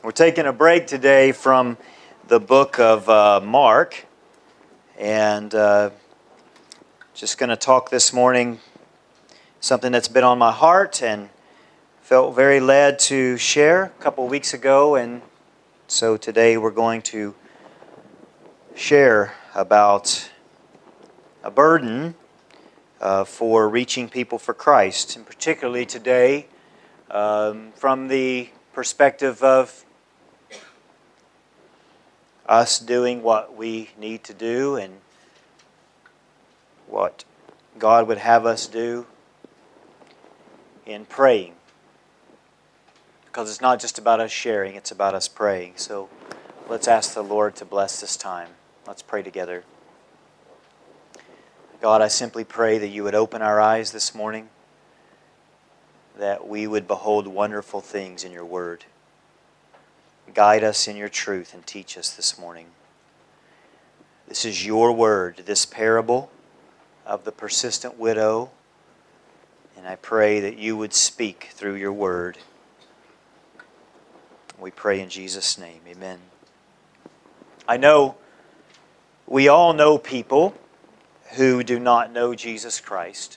We're taking a break today from the book of Mark, and just going to talk this morning something that's been on my heart and felt very led to share a couple weeks ago, and so today we're going to share about a burden for reaching people for Christ, and particularly today from the perspective of us doing what we need to do and what God would have us do in praying. Because it's not just about us sharing, it's about us praying. So let's ask the Lord to bless this time. Let's pray together. God, I simply pray that you would open our eyes this morning, that we would behold wonderful things in your word. Guide us in your truth and teach us this morning. This is your word, this parable of the persistent widow, and I pray that you would speak through your word. We pray in Jesus' name, amen. I know we all know people who do not know Jesus Christ.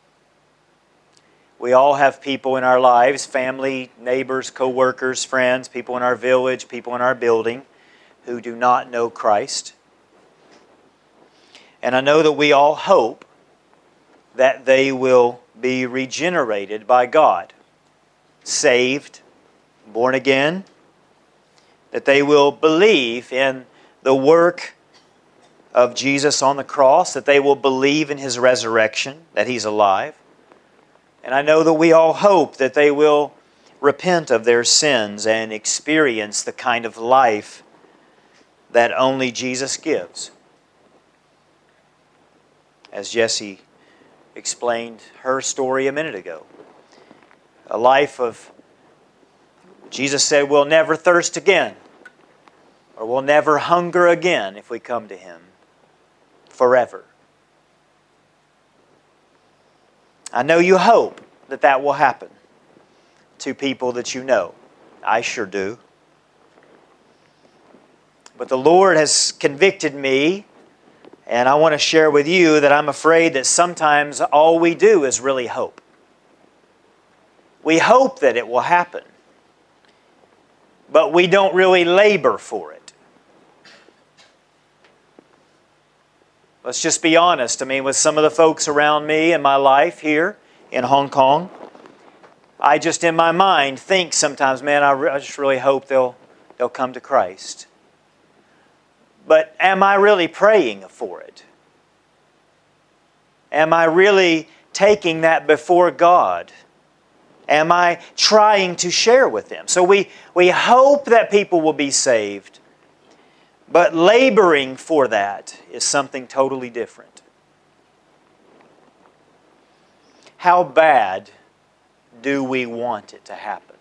We all have people in our lives, family, neighbors, co-workers, friends, people in our village, people in our building who do not know Christ. And I know that we all hope that they will be regenerated by God, saved, born again, that they will believe in the work of Jesus on the cross, that they will believe in His resurrection, that He's alive. And I know that we all hope that they will repent of their sins and experience the kind of life that only Jesus gives. As Jessie explained her story a minute ago, a life of, Jesus said, we'll never thirst again, or we'll never hunger again if we come to Him forever. I know you hope that that will happen to people that you know. I sure do. But the Lord has convicted me, and I want to share with you that I'm afraid that sometimes all we do is really hope. We hope that it will happen, but we don't really labor for it. Let's just be honest. I mean, with some of the folks around me in my life here in Hong Kong, I just in my mind think sometimes, man, I just really hope they'll come to Christ. But am I really praying for it? Am I really taking that before God? Am I trying to share with them? So we hope that people will be saved, but laboring for that is something totally different. How bad do we want it to happen?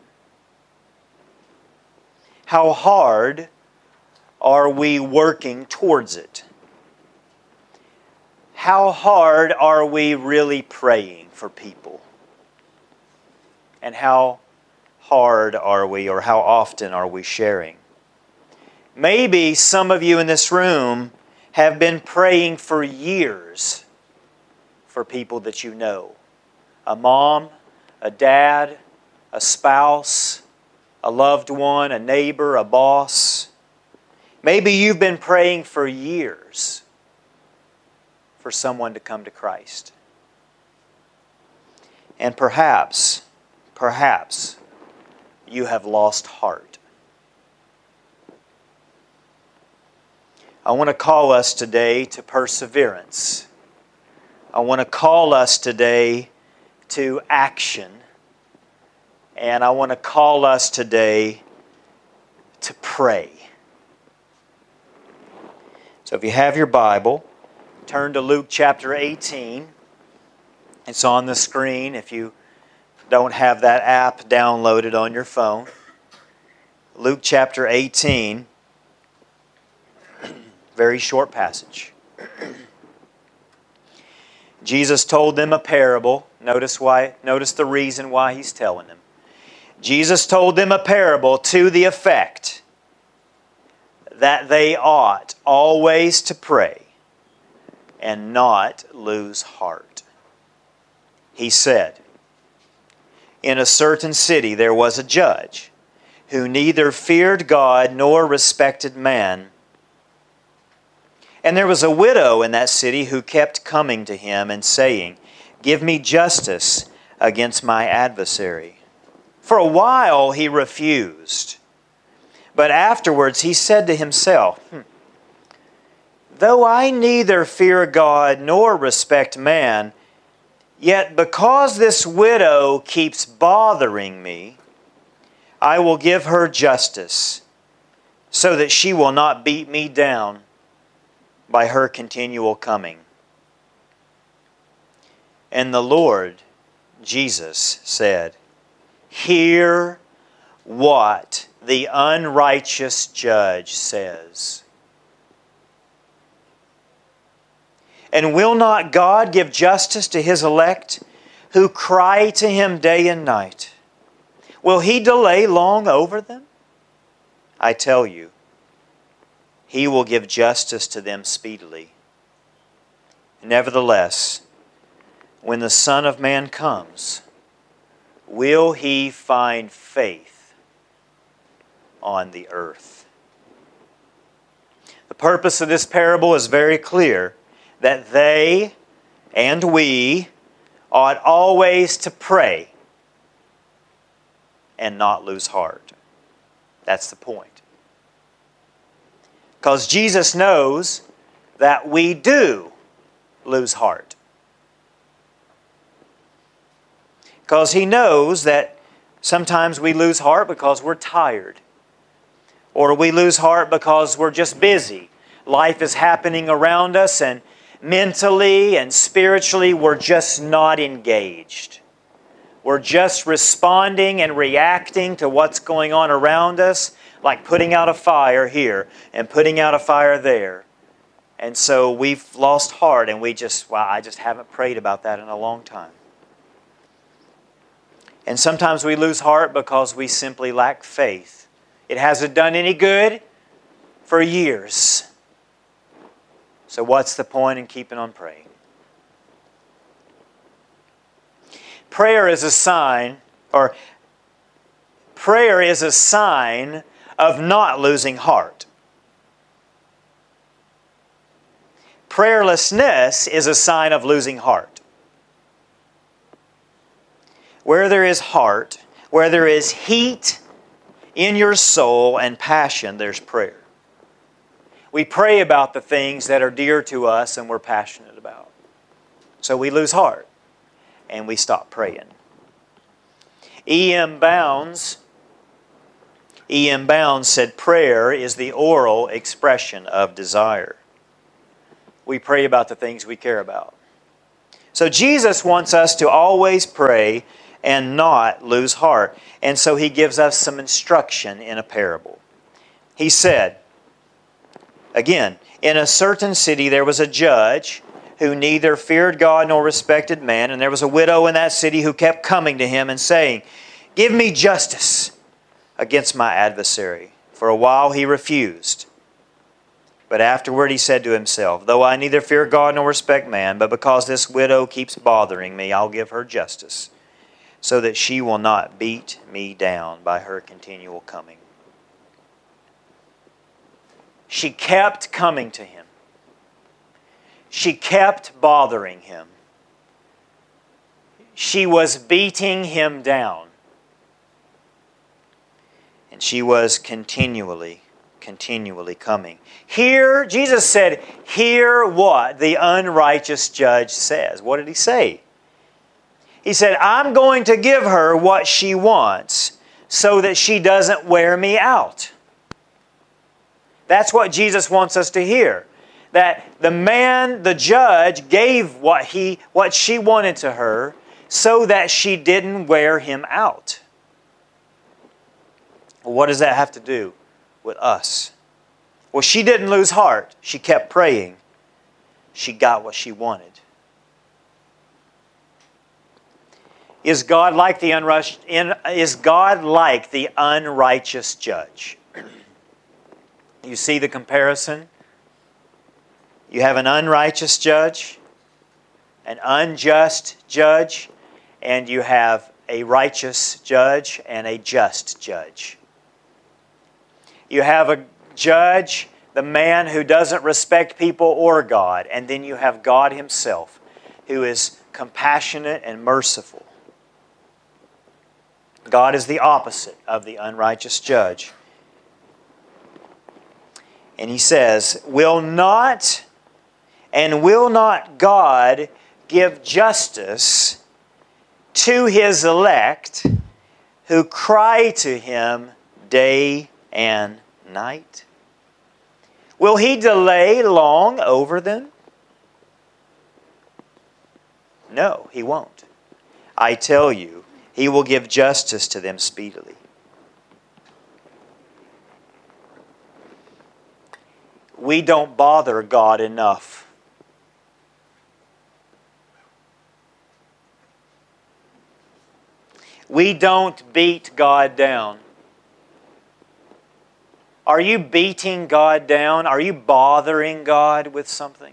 How hard are we working towards it? How hard are we really praying for people? And how hard are we, or how often are we sharing? Maybe some of you in this room have been praying for years for people that you know. A mom, a dad, a spouse, a loved one, a neighbor, a boss. Maybe you've been praying for years for someone to come to Christ. And perhaps you have lost heart. I want to call us today to perseverance. I want to call us today to action. And I want to call us today to pray. So if you have your Bible, turn to Luke chapter 18. It's on the screen if you don't have that app downloaded on your phone. Luke chapter 18. Very short passage. Jesus told them a parable. Notice the reason why He's telling them. Jesus told them a parable to the effect that they ought always to pray and not lose heart. He said, "In a certain city there was a judge who neither feared God nor respected man. And there was a widow in that city who kept coming to him and saying, 'Give me justice against my adversary.' For a while he refused. But afterwards he said to himself, 'Though I neither fear God nor respect man, yet because this widow keeps bothering me, I will give her justice, so that she will not beat me down by her continual coming.' And the Lord Jesus said, 'Hear what the unrighteous judge says. And will not God give justice to His elect who cry to Him day and night? Will He delay long over them? I tell you, He will give justice to them speedily. Nevertheless, when the Son of Man comes, will He find faith on the earth?'" The purpose of this parable is very clear, that they and we ought always to pray and not lose heart. That's the point. Because Jesus knows that we do lose heart. Because He knows that sometimes we lose heart because we're tired. Or we lose heart because we're just busy. Life is happening around us and mentally and spiritually we're just not engaged. We're just responding and reacting to what's going on around us, like putting out a fire here and putting out a fire there. And so we've lost heart and I just haven't prayed about that in a long time. And sometimes we lose heart because we simply lack faith. It hasn't done any good for years. So what's the point in keeping on praying? Prayer is a sign of not losing heart. Prayerlessness is a sign of losing heart. Where there is heart, where there is heat in your soul and passion, there's prayer. We pray about the things that are dear to us and we're passionate about. So we lose heart and we stop praying. E.M. Bounds said prayer is the oral expression of desire. We pray about the things we care about. So Jesus wants us to always pray and not lose heart. And so He gives us some instruction in a parable. He said, again, "In a certain city there was a judge who neither feared God nor respected man, and there was a widow in that city who kept coming to him and saying, 'Give me justice against my adversary.' For a while he refused. But afterward he said to himself, 'Though I neither fear God nor respect man, but because this widow keeps bothering me, I'll give her justice, so that she will not beat me down by her continual coming.'" She kept coming to him. She kept bothering him. She was beating him down. And she was continually coming. Here, Jesus said, "Hear what the unrighteous judge says." What did He say? He said, "I'm going to give her what she wants so that she doesn't wear me out." That's what Jesus wants us to hear. That the judge, gave what she wanted to her so that she didn't wear him out. Well, what does that have to do with us? Well, she didn't lose heart. She kept praying. She got what she wanted. Is God like the unrighteous judge? You see the comparison? You have an unrighteous judge, an unjust judge, and you have a righteous judge and a just judge. You have a judge, the man who doesn't respect people or God, and then you have God Himself, who is compassionate and merciful. God is the opposite of the unrighteous judge. And He says, will not God give justice to His elect who cry to Him day and night? Will He delay long over them? No, He won't. I tell you, He will give justice to them speedily. We don't bother God enough. We don't beat God down. Are you beating God down? Are you bothering God with something?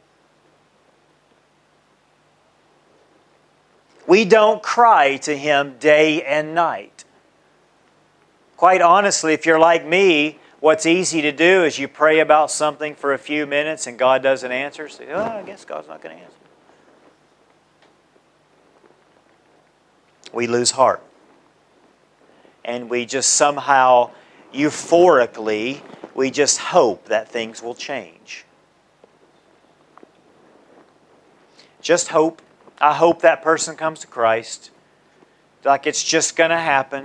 We don't cry to Him day and night. Quite honestly, if you're like me, what's easy to do is you pray about something for a few minutes and God doesn't answer. So, I guess God's not going to answer. We lose heart. And we just somehow, euphorically, we just hope that things will change. Just hope. I hope that person comes to Christ. Like it's just going to happen.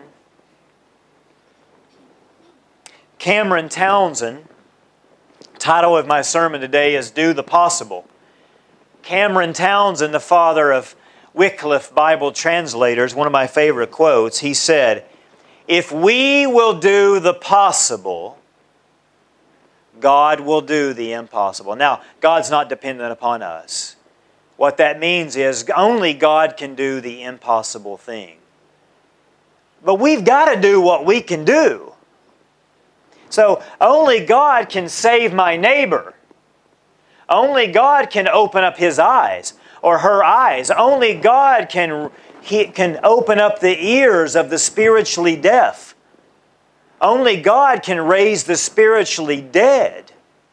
Cameron Townsend, title of my sermon today is Do the Possible. Cameron Townsend, the father of Wycliffe Bible translators, one of my favorite quotes, he said, if we will do the possible, God will do the impossible. Now, God's not dependent upon us. What that means is only God can do the impossible thing. But we've got to do what we can do. So only God can save my neighbor. Only God can open up his eyes or her eyes. Only God can open up the ears of the spiritually deaf. Only God can raise the spiritually dead.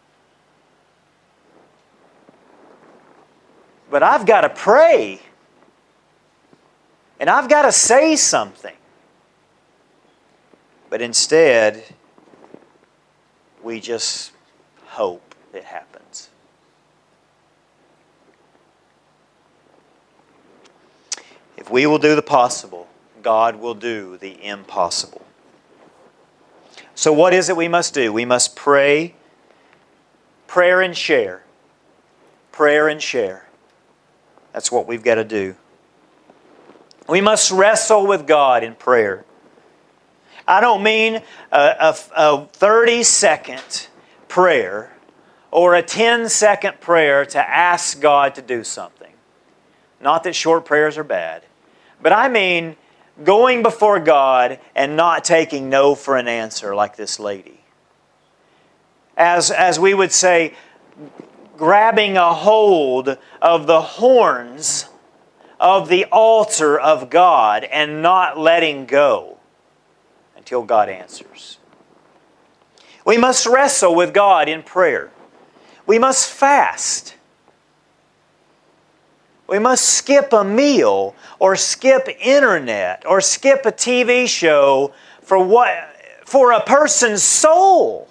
But I've got to pray. And I've got to say something. But instead, we just hope it happens. If we will do the possible, God will do the impossible. So what is it we must do? We must pray. Prayer and share. Prayer and share. That's what we've got to do. We must wrestle with God in prayer. I don't mean a 30-second prayer or a 10-second prayer to ask God to do something. Not that short prayers are bad. But I mean going before God and not taking no for an answer like this lady. As we would say, grabbing a hold of the horns of the altar of God and not letting go until God answers. We must wrestle with God in prayer. We must fast. We must skip a meal or skip internet or skip a TV show for a person's soul.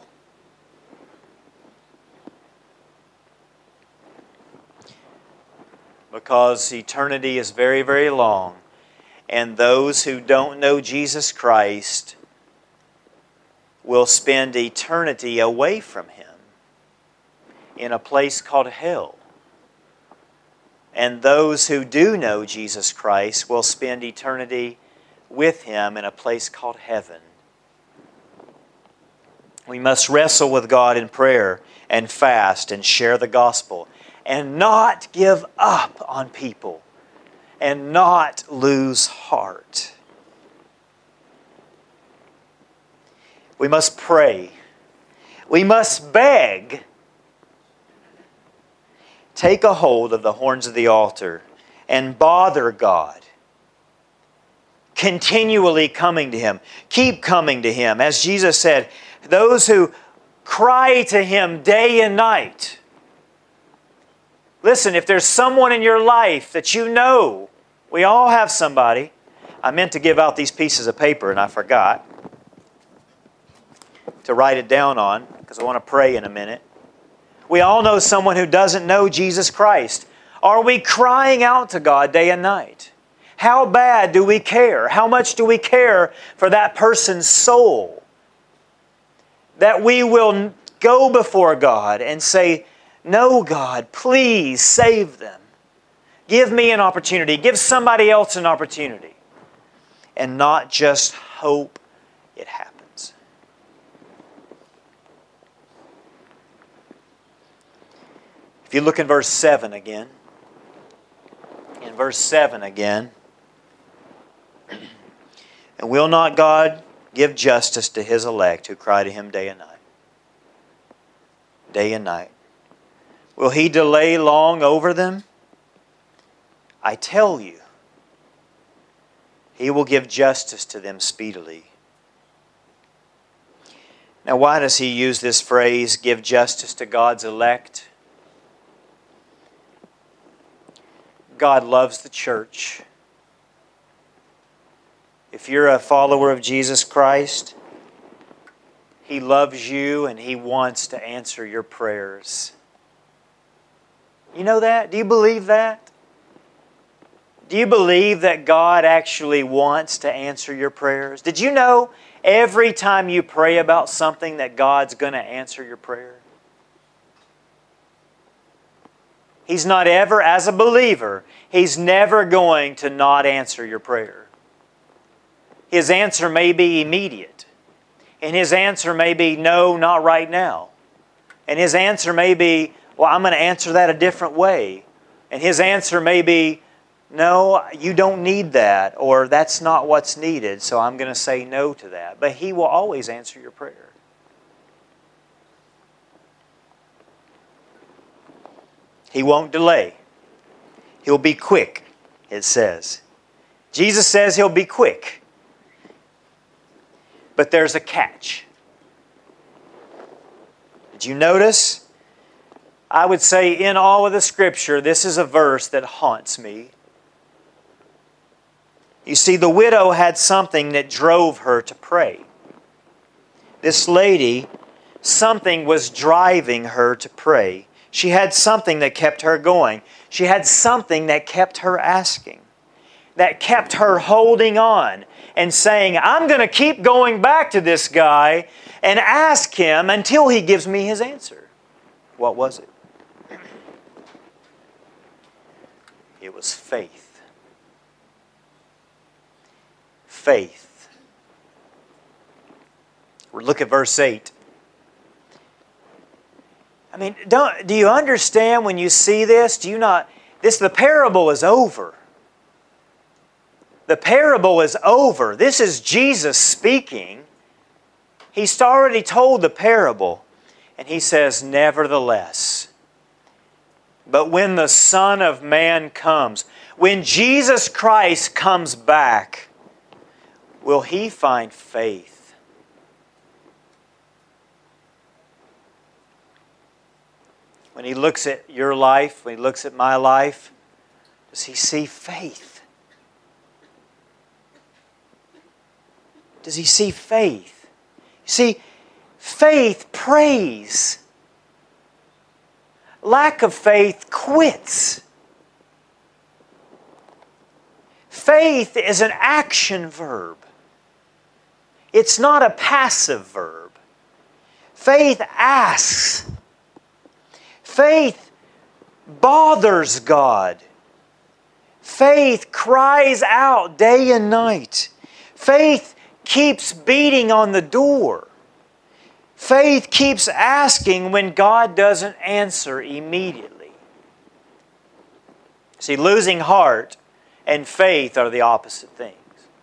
Because eternity is very, very long. And those who don't know Jesus Christ will spend eternity away from Him in a place called hell. And those who do know Jesus Christ will spend eternity with Him in a place called heaven. We must wrestle with God in prayer and fast and share the gospel and not give up on people. and not lose heart. We must pray. We must beg. Take a hold of the horns of the altar and bother God. Continually coming to Him. Keep coming to Him. As Jesus said, those who cry to Him day and night. Listen, if there's someone in your life that you know, we all have somebody. I meant to give out these pieces of paper and I forgot to write it down on because I want to pray in a minute. We all know someone who doesn't know Jesus Christ. Are we crying out to God day and night? How bad do we care? How much do we care for that person's soul? That we will go before God and say, no, God, please save them. Give me an opportunity. Give somebody else an opportunity. And not just hope it happens. If you look in verse 7 again. In verse 7 again. And will not God give justice to His elect who cry to Him day and night? Day and night. Will He delay long over them? I tell you, He will give justice to them speedily. Now, why does He use this phrase, give justice to God's elect? God loves the church. If you're a follower of Jesus Christ, He loves you and He wants to answer your prayers. You know that? Do you believe that? Do you believe that God actually wants to answer your prayers? Did you know every time you pray about something that God's going to answer your prayer? He's not ever, as a believer, He's never going to not answer your prayer. His answer may be immediate. And His answer may be, no, not right now. And His answer may be, well, I'm going to answer that a different way. And His answer may be, no, you don't need that, or that's not what's needed, so I'm going to say no to that. But He will always answer your prayer. He won't delay. He'll be quick, it says. Jesus says He'll be quick. But there's a catch. Did you notice? I would say in all of the Scripture, this is a verse that haunts me. You see, the widow had something that drove her to pray. This lady, something was driving her to pray. She had something that kept her going. She had something that kept her asking. That kept her holding on and saying, I'm going to keep going back to this guy and ask him until he gives me his answer. What was it? It was faith. Faith. Look at verse 8. I mean, do you understand when you see this? The parable is over. The parable is over. This is Jesus speaking. He's already told the parable. And He says, nevertheless. But when the Son of Man comes, when Jesus Christ comes back, will He find faith? When He looks at your life, when He looks at my life, does He see faith? Does He see faith? You see, faith prays. Lack of faith quits. Faith is an action verb. It's not a passive verb. Faith asks. Faith bothers God. Faith cries out day and night. Faith keeps beating on the door. Faith keeps asking when God doesn't answer immediately. See, losing heart and faith are the opposite things.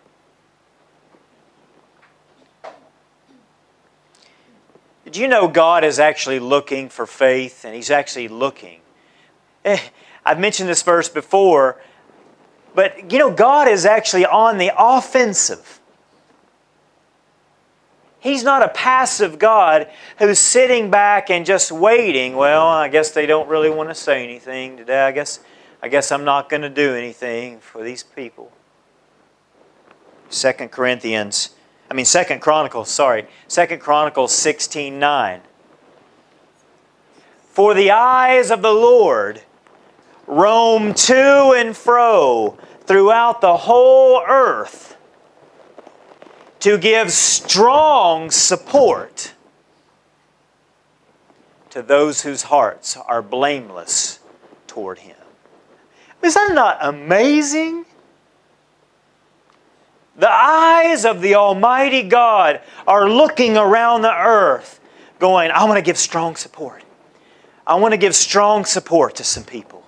Did you know God is actually looking for faith, and He's actually looking? I've mentioned this verse before, but you know, God is actually on the offensive. He's not a passive God who's sitting back and just waiting. Well, I guess they don't really want to say anything today. I guess I'm not going to do anything for these people. 2 Chronicles 16:9. For the eyes of the Lord roam to and fro throughout the whole earth to give strong support to those whose hearts are blameless toward Him. Is that not amazing? The eyes of the Almighty God are looking around the earth going, I want to give strong support. I want to give strong support to some people.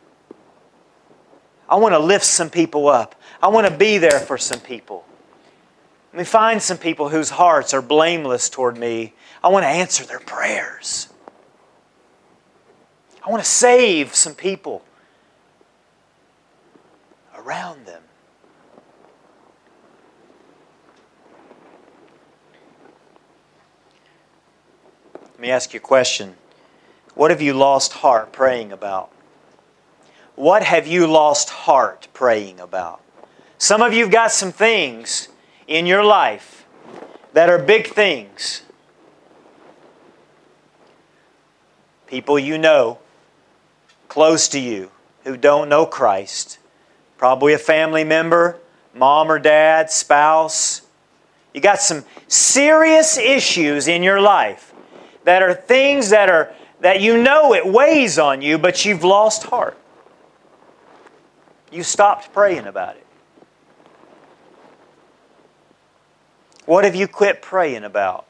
I want to lift some people up. I want to be there for some people. Let me find some people whose hearts are blameless toward me. I want to answer their prayers. I want to save some people around them. Let me ask you a question. What have you lost heart praying about? What have you lost heart praying about? Some of you have got some things in your life that are big things. People you know, close to you, who don't know Christ. Probably a family member, mom or dad, spouse. You got some serious issues in your life that are things that you know it weighs on you, but you've lost heart. You stopped praying about it. What have you quit praying about?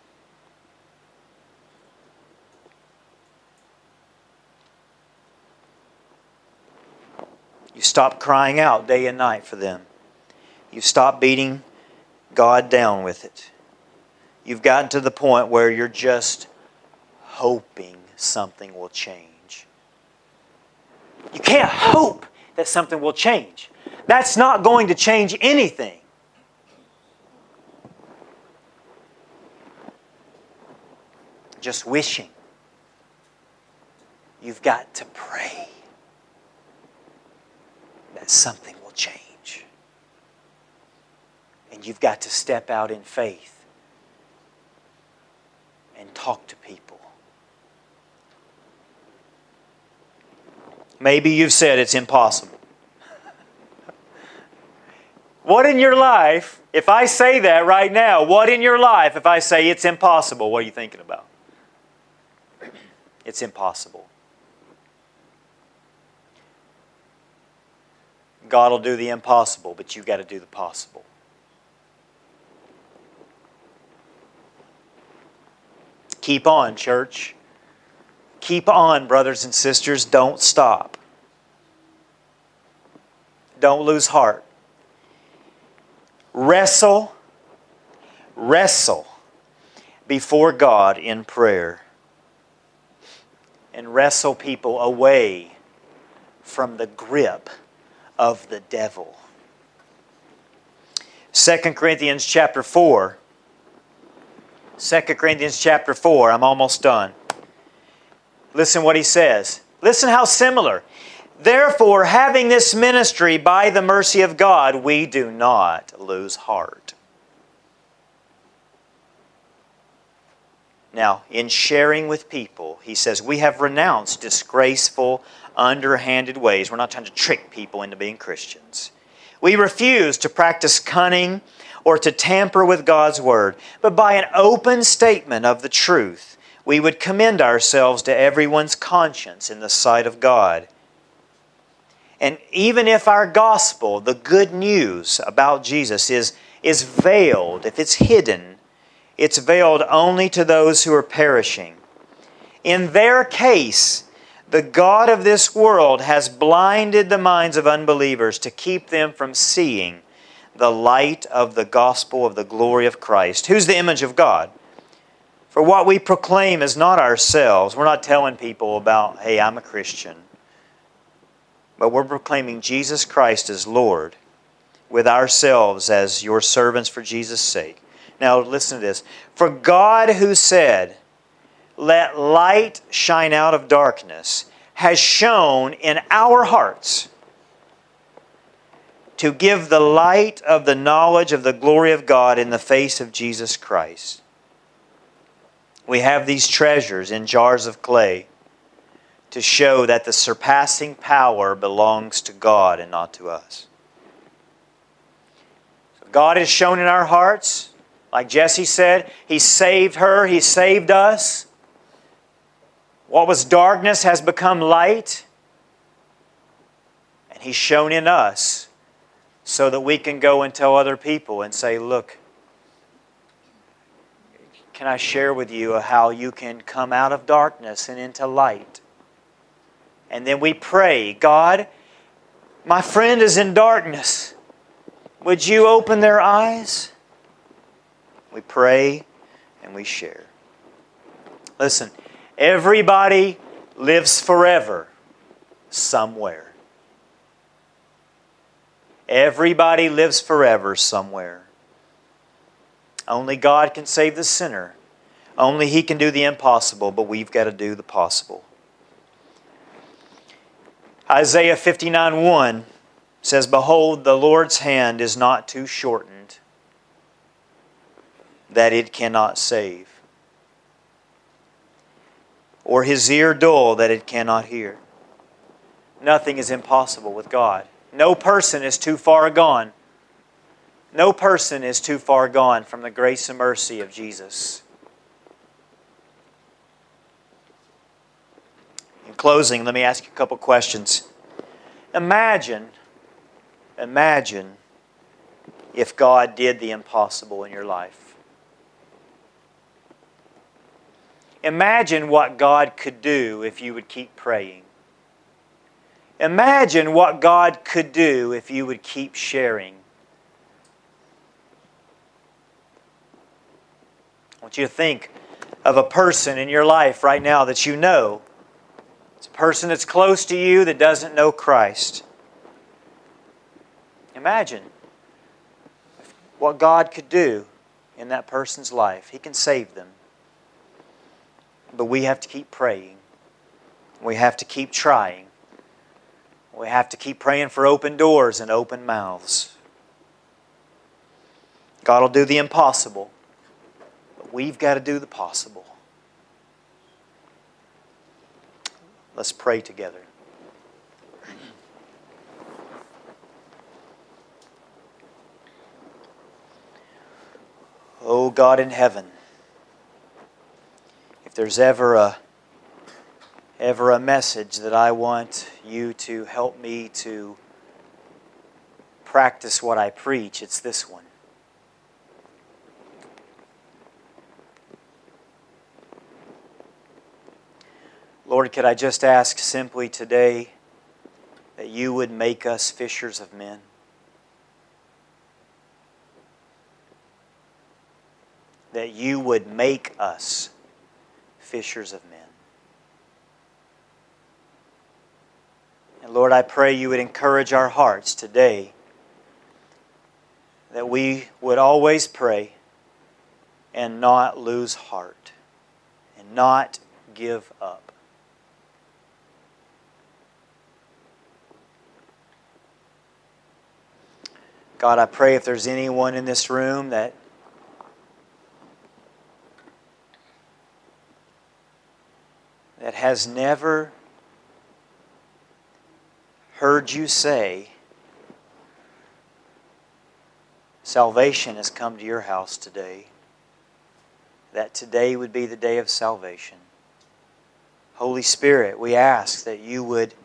You stopped crying out day and night for them. You stopped beating God down with it. You've gotten to the point where you're just hoping something will change. You can't hope that something will change. That's not going to change anything. Just wishing. You've got to pray that something will change. And you've got to step out in faith and talk to people. Maybe you've said it's impossible. What in your life, if I say that right now, what in your life if I say it's impossible, what are you thinking about? It's impossible. God will do the impossible, but you've got to do the possible. Keep on, church. Keep on, brothers and sisters. Don't stop. Don't lose heart. Wrestle before God in prayer. And wrestle people away from the grip of the devil. 2 Corinthians chapter 4. 2 Corinthians chapter 4. I'm almost done. Listen what he says. Listen how similar. Therefore, having this ministry by the mercy of God, we do not lose heart. Now, in sharing with people, he says, we have renounced disgraceful, underhanded ways. We're not trying to trick people into being Christians. We refuse to practice cunning or to tamper with God's Word, but by an open statement of the truth, we would commend ourselves to everyone's conscience in the sight of God. And even if our gospel, the good news about Jesus, is veiled, if it's hidden, it's veiled only to those who are perishing. In their case, The God of this world has blinded the minds of unbelievers to keep them from seeing the light of the gospel of the glory of Christ. Who's the image of God? For what we proclaim is not ourselves. We're not telling people about, hey, I'm a Christian. But we're proclaiming Jesus Christ as Lord, with ourselves as your servants for Jesus' sake. Now listen to this. For God who said, let light shine out of darkness, has shone in our hearts to give the light of the knowledge of the glory of God in the face of Jesus Christ. We have these treasures in jars of clay to show that the surpassing power belongs to God and not to us. So God is shown in our hearts. Like Jesse said, He saved her, He saved us. What was darkness has become light. And He's shown in us so that we can go and tell other people and say, look, can I share with you how you can come out of darkness and into light? And then we pray, God, my friend is in darkness. Would you open their eyes? We pray and we share. Listen, everybody lives forever somewhere. Everybody lives forever somewhere. Only God can save the sinner. Only He can do the impossible, but we've got to do the possible. Isaiah 59:1 says, behold, the Lord's hand is not too shortened, that it cannot save, or His ear dull, that it cannot hear. Nothing is impossible with God. No person is too far gone. No person is too far gone from the grace and mercy of Jesus. In closing, let me ask you a couple questions. Imagine if God did the impossible in your life. Imagine what God could do if you would keep praying. Imagine what God could do if you would keep sharing. I want you to think of a person in your life right now that you know. It's a person that's close to you that doesn't know Christ. Imagine what God could do in that person's life. He can save them. But we have to keep praying. We have to keep trying. We have to keep praying for open doors and open mouths. God will do the impossible. But we've got to do the possible. Let's pray together. Oh God in heaven, if there's ever a message that I want you to help me to practice what I preach, it's this one. Lord, could I just ask simply today that you would make us fishers of men? That you would make us fishers of men. And Lord, I pray you would encourage our hearts today that we would always pray and not lose heart and not give up. God, I pray if there's anyone in this room that has never heard you say, salvation has come to your house today, that today would be the day of salvation. Holy Spirit, we ask that you would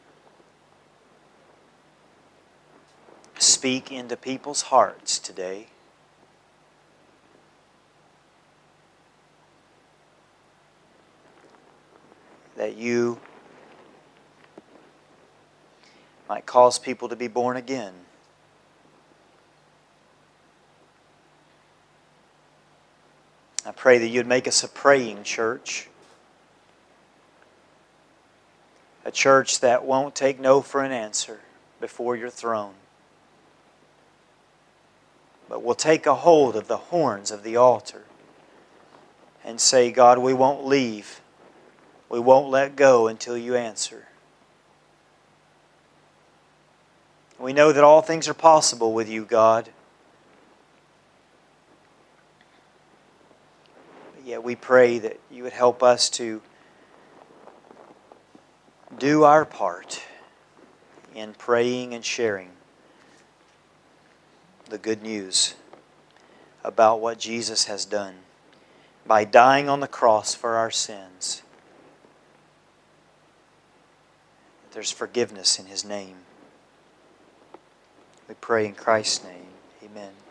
speak into people's hearts today. That you might cause people to be born again. I pray that You'd make us a praying church. A church that won't take no for an answer before Your throne, but will take a hold of the horns of the altar and say, God, we won't leave. We won't let go until You answer. We know that all things are possible with You, God. But yet we pray that You would help us to do our part in praying and sharing the good news about what Jesus has done by dying on the cross for our sins. There's forgiveness in His name. We pray in Christ's name. Amen.